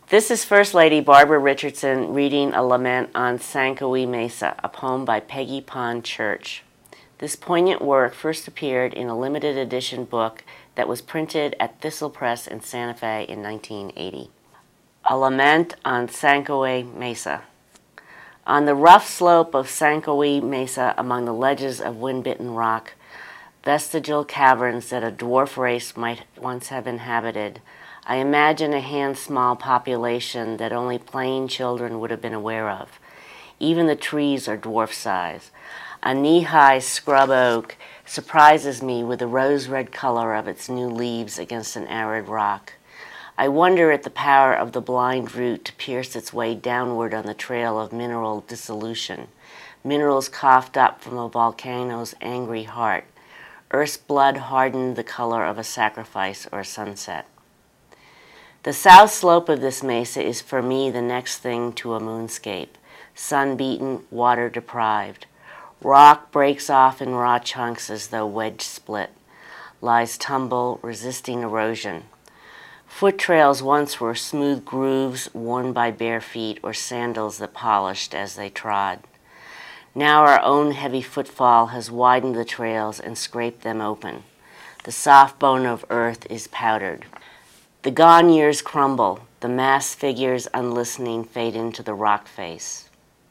This is First Lady Barbara Richardson reading a lament on Sankowe Mesa, a poem by Peggy Pond Church. This poignant work first appeared in a limited edition book that was printed at Thistle Press in Santa Fe in 1980. A lament on Sankowe Mesa. On the rough slope of Sankowe Mesa, among the ledges of wind-bitten rock, vestigial caverns that a dwarf race might once have inhabited, I imagine a hand-small population that only plain children would have been aware of. Even the trees are dwarf size. A knee-high scrub oak surprises me with the rose-red color of its new leaves against an arid rock. I wonder at the power of the blind root to pierce its way downward on the trail of mineral dissolution, minerals coughed up from a volcano's angry heart. Earth's blood hardened the color of a sacrifice or a sunset. The south slope of this mesa is for me the next thing to a moonscape, sun-beaten, water-deprived. Rock breaks off in raw chunks as though wedge split, lies tumble, resisting erosion. Foot trails once were smooth grooves worn by bare feet or sandals that polished as they trod. Now our own heavy footfall has widened the trails and scraped them open. The soft bone of earth is powdered. The gone years crumble, the massed figures unlistening fade into the rock face.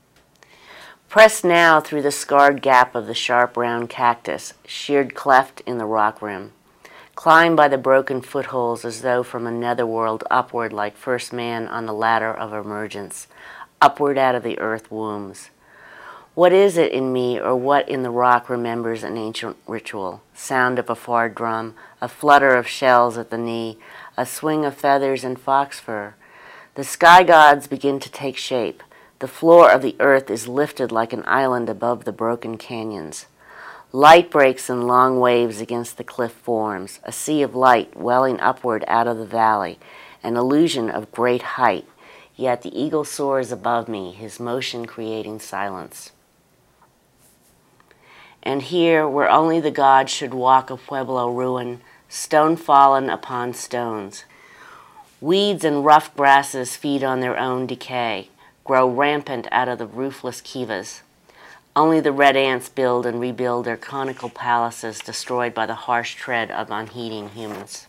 Press now through the scarred gap of the sharp round cactus, sheared cleft in the rock rim. Climb by the broken footholds as though from a netherworld upward like first man on the ladder of emergence, upward out of the earth wombs. What is it in me or what in the rock remembers an ancient ritual? Sound of a far drum, a flutter of shells at the knee, a swing of feathers and fox fur. The sky gods begin to take shape. The floor of the earth is lifted like an island above the broken canyons. Light breaks in long waves against the cliff forms, a sea of light welling upward out of the valley, an illusion of great height. Yet the eagle soars above me, his motion creating silence. And here, where only the gods should walk a Pueblo ruin, stone fallen upon stones. Weeds and rough grasses feed on their own decay, grow rampant out of the roofless kivas. Only the red ants build and rebuild their conical palaces destroyed by the harsh tread of unheeding humans.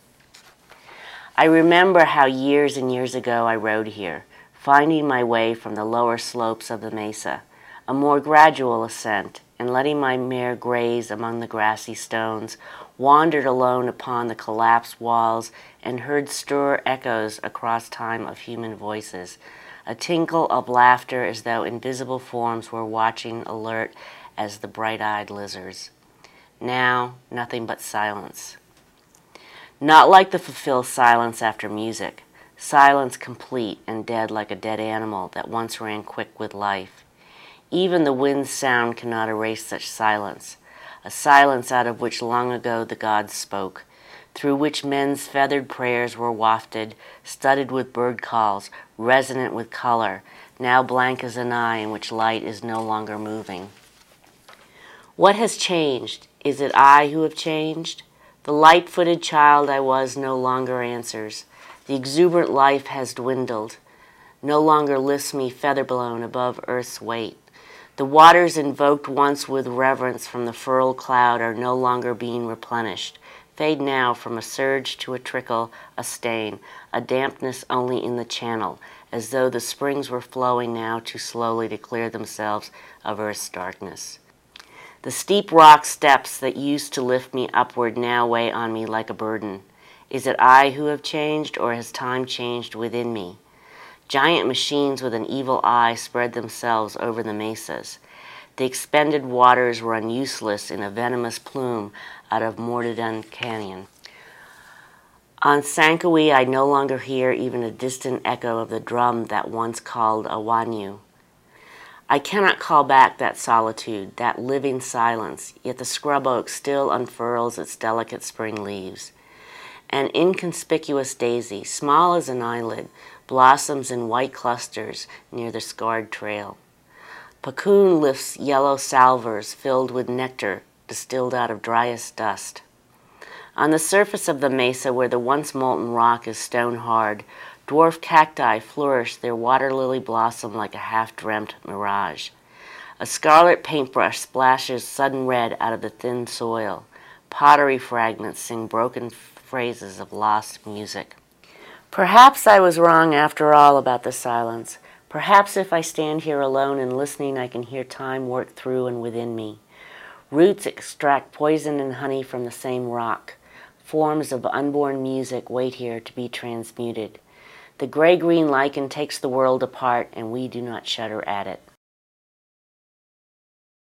I remember how years and years ago I rode here, finding my way from the lower slopes of the mesa, a more gradual ascent, and letting my mare graze among the grassy stones, wandered alone upon the collapsed walls and heard stir echoes across time of human voices, a tinkle of laughter as though invisible forms were watching alert as the bright-eyed lizards. Now, nothing but silence. Not like the fulfilled silence after music, silence complete and dead like a dead animal that once ran quick with life. Even the wind's sound cannot erase such silence, a silence out of which long ago the gods spoke, through which men's feathered prayers were wafted, studded with bird calls, resonant with color, now blank as an eye in which light is no longer moving. What has changed? Is it I who have changed? The light-footed child I was no longer answers. The exuberant life has dwindled, no longer lifts me feather-blown above earth's weight. The waters invoked once with reverence from the furled cloud are no longer being replenished, fade now from a surge to a trickle, a stain, a dampness only in the channel, as though the springs were flowing now too slowly to clear themselves of earth's darkness. The steep rock steps that used to lift me upward now weigh on me like a burden. Is it I who have changed, or has time changed within me? Giant machines with an evil eye spread themselves over the mesas. The expended waters run useless in a venomous plume out of Mortadun Canyon. On Sankowe, I no longer hear even a distant echo of the drum that once called a wanyu. I cannot call back that solitude, that living silence, yet the scrub oak still unfurls its delicate spring leaves. An inconspicuous daisy, small as an eyelid, blossoms in white clusters near the scarred trail. Pacoon lifts yellow salvers filled with nectar distilled out of driest dust. On the surface of the mesa where the once molten rock is stone hard, Dwarf cacti flourish their water lily blossom like a half-dreamt mirage. A scarlet paintbrush splashes sudden red out of the thin soil. Pottery fragments sing broken phrases of lost music. Perhaps I was wrong after all about the silence. Perhaps if I stand here alone and listening, I can hear time work through and within me. Roots extract poison and honey from the same rock. Forms of unborn music wait here to be transmuted. The gray-green lichen takes the world apart, and we do not shudder at it.